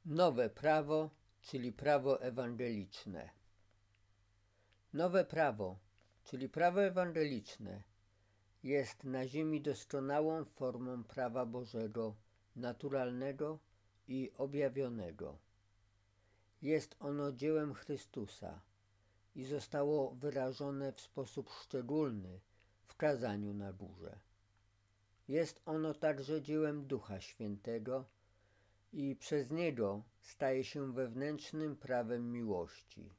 Nowe prawo, czyli prawo ewangeliczne. Nowe prawo, czyli prawo ewangeliczne, jest na ziemi doskonałą formą prawa Bożego, naturalnego i objawionego. Jest ono dziełem Chrystusa i zostało wyrażone w sposób szczególny w kazaniu na górze. Jest ono także dziełem Ducha Świętego i przez niego staje się wewnętrznym prawem miłości.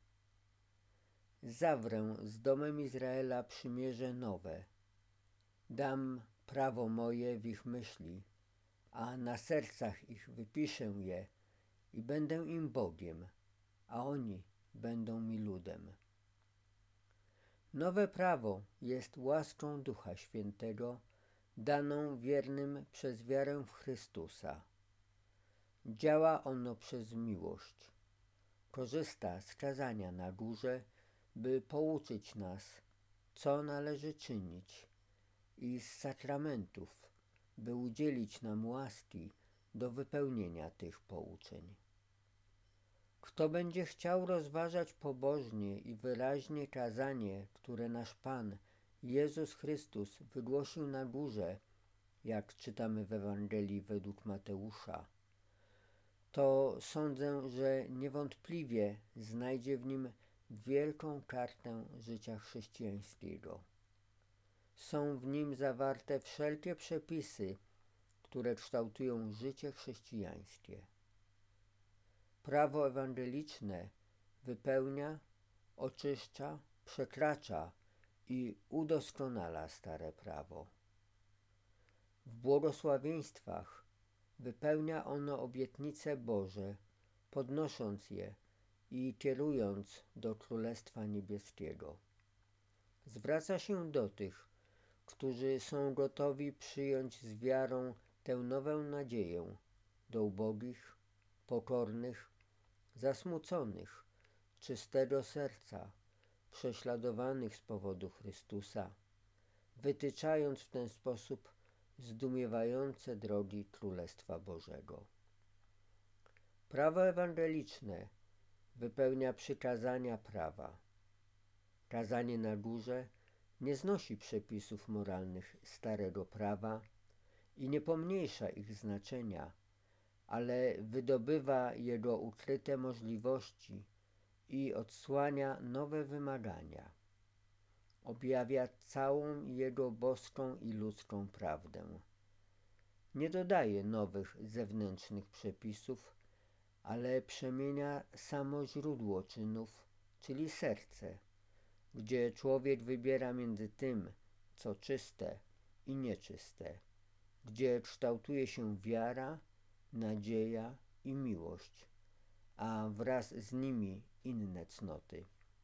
Zawrę z domem Izraela przymierze nowe. Dam prawo moje w ich myśli, a na sercach ich wypiszę je i będę im Bogiem, a oni będą mi ludem. Nowe prawo jest łaską Ducha Świętego, daną wiernym przez wiarę w Chrystusa. Działa ono przez miłość. Korzysta z kazania na górze, by pouczyć nas, co należy czynić, i z sakramentów, by udzielić nam łaski do wypełnienia tych pouczeń. Kto będzie chciał rozważać pobożnie i wyraźnie kazanie, które nasz Pan Jezus Chrystus wygłosił na górze, jak czytamy w Ewangelii według Mateusza, to sądzę, że niewątpliwie znajdzie w nim wielką kartę życia chrześcijańskiego. Są w nim zawarte wszelkie przepisy, które kształtują życie chrześcijańskie. Prawo ewangeliczne wypełnia, oczyszcza, przekracza i udoskonala stare prawo. W błogosławieństwach wypełnia ono obietnice Boże, podnosząc je i kierując do Królestwa Niebieskiego. Zwraca się do tych, którzy są gotowi przyjąć z wiarą tę nową nadzieję, do ubogich, pokornych, zasmuconych, czystego serca, prześladowanych z powodu Chrystusa, wytyczając w ten sposób zdumiewające drogi Królestwa Bożego. Prawo ewangeliczne wypełnia przykazania prawa. Kazanie na górze nie znosi przepisów moralnych starego prawa i nie pomniejsza ich znaczenia, ale wydobywa jego ukryte możliwości i odsłania nowe wymagania. Objawia całą jego boską i ludzką prawdę. Nie dodaje nowych zewnętrznych przepisów, ale przemienia samo źródło czynów, czyli serce, gdzie człowiek wybiera między tym, co czyste i nieczyste, gdzie kształtuje się wiara, nadzieja i miłość, a wraz z nimi inne cnoty.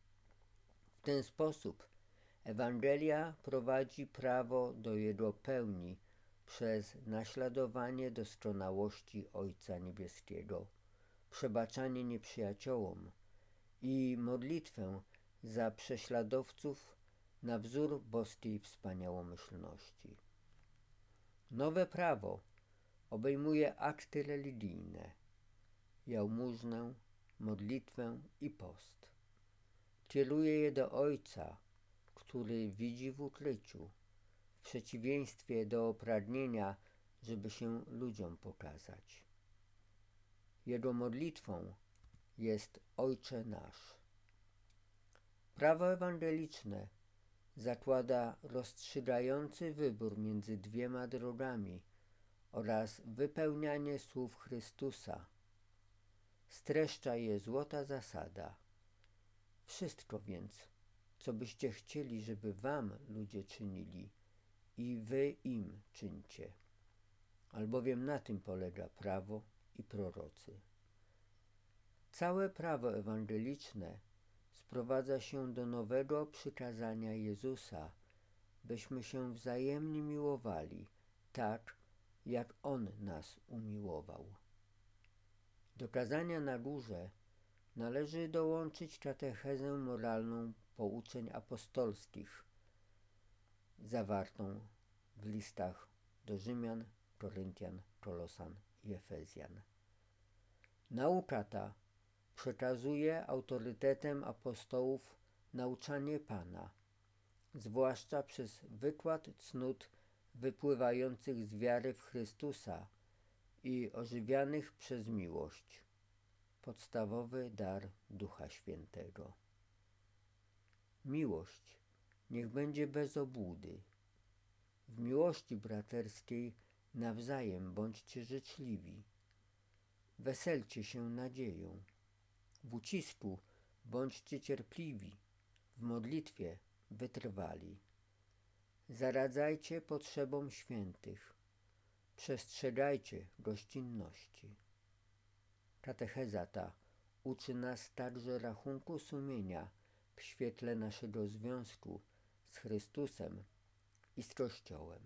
W ten sposób Ewangelia prowadzi prawo do jego pełni przez naśladowanie doskonałości Ojca Niebieskiego, przebaczanie nieprzyjaciołom i modlitwę za prześladowców na wzór boskiej wspaniałomyślności. Nowe prawo obejmuje akty religijne, jałmużnę, modlitwę i post. Kieruje je do Ojca, który widzi w ukryciu, w przeciwieństwie do pragnienia, żeby się ludziom pokazać. Jego modlitwą jest Ojcze nasz. Prawo ewangeliczne zakłada rozstrzygający wybór między dwiema drogami oraz wypełnianie słów Chrystusa. Streszcza je złota zasada. Wszystko więc, co byście chcieli, żeby wam ludzie czynili, i wy im czyńcie. Albowiem na tym polega prawo i prorocy. Całe prawo ewangeliczne sprowadza się do nowego przykazania Jezusa, byśmy się wzajemnie miłowali, tak jak On nas umiłował. Do kazania na górze należy dołączyć katechezę moralną pouczeń apostolskich, zawartą w listach do Rzymian, Koryntian, Kolosan i Efezjan. Nauka ta przekazuje autorytetem apostołów nauczanie Pana, zwłaszcza przez wykład cnót wypływających z wiary w Chrystusa i ożywianych przez miłość. Podstawowy dar Ducha Świętego. Miłość niech będzie bez obłudy. W miłości braterskiej nawzajem bądźcie życzliwi. Weselcie się nadzieją. W ucisku bądźcie cierpliwi, w modlitwie wytrwali. Zaradzajcie potrzebom świętych. Przestrzegajcie gościnności. Katecheza ta uczy nas także rachunku sumienia w świetle naszego związku z Chrystusem i z Kościołem.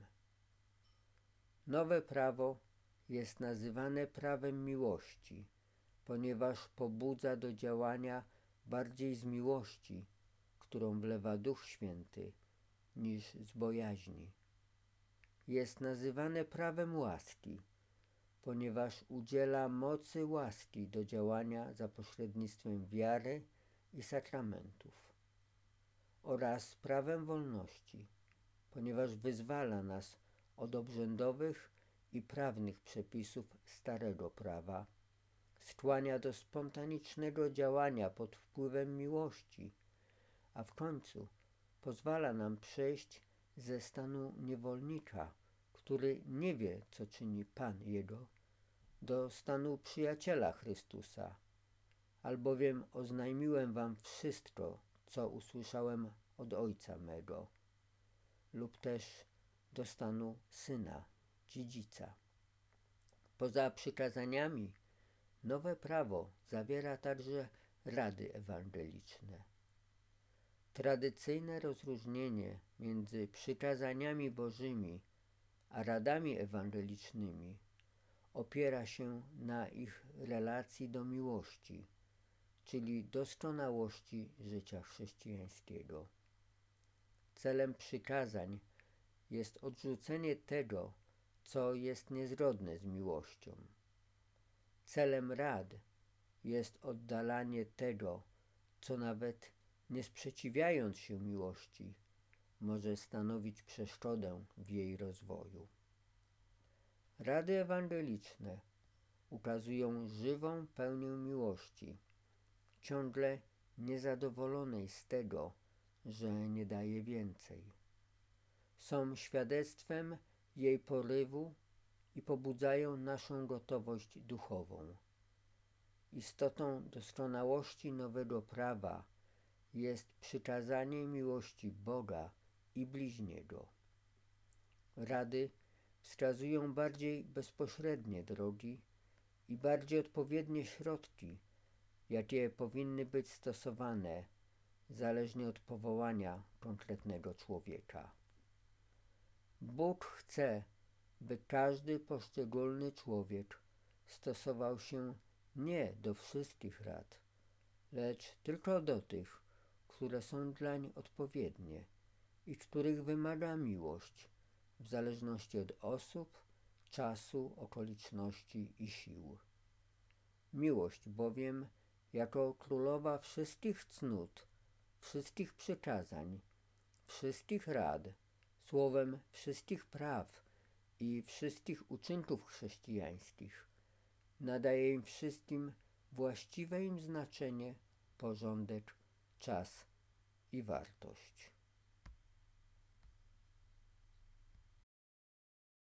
Nowe prawo jest nazywane prawem miłości, ponieważ pobudza do działania bardziej z miłości, którą wlewa Duch Święty, niż z bojaźni. Jest nazywane prawem łaski, ponieważ udziela mocy łaski do działania za pośrednictwem wiary i sakramentów. Oraz prawem wolności, ponieważ wyzwala nas od obrzędowych i prawnych przepisów starego prawa, skłania do spontanicznego działania pod wpływem miłości, a w końcu pozwala nam przejść ze stanu niewolnika, który nie wie, co czyni Pan jego, do stanu przyjaciela Chrystusa, albowiem oznajmiłem wam wszystko, co usłyszałem od Ojca mego, lub też do stanu syna, dziedzica. Poza przykazaniami nowe prawo zawiera także rady ewangeliczne. Tradycyjne rozróżnienie między przykazaniami bożymi a radami ewangelicznymi opiera się na ich relacji do miłości, czyli doskonałości życia chrześcijańskiego. Celem przykazań jest odrzucenie tego, co jest niezgodne z miłością. Celem rad jest oddalanie tego, co nawet nie sprzeciwiając się miłości, może stanowić przeszkodę w jej rozwoju. Rady ewangeliczne ukazują żywą pełnię miłości, ciągle niezadowolonej z tego, że nie daje więcej. Są świadectwem jej porywu i pobudzają naszą gotowość duchową. Istotą doskonałości nowego prawa jest przykazanie miłości Boga i bliźniego. Rady wskazują bardziej bezpośrednie drogi i bardziej odpowiednie środki, jakie powinny być stosowane zależnie od powołania konkretnego człowieka. Bóg chce, by każdy poszczególny człowiek stosował się nie do wszystkich rad, lecz tylko do tych, które są dlań odpowiednie i których wymaga miłość, w zależności od osób, czasu, okoliczności i sił. Miłość bowiem, jako królowa wszystkich cnót, wszystkich przykazań, wszystkich rad, słowem wszystkich praw i wszystkich uczynków chrześcijańskich, nadaje im wszystkim właściwe im znaczenie, porządek, czas i wartość.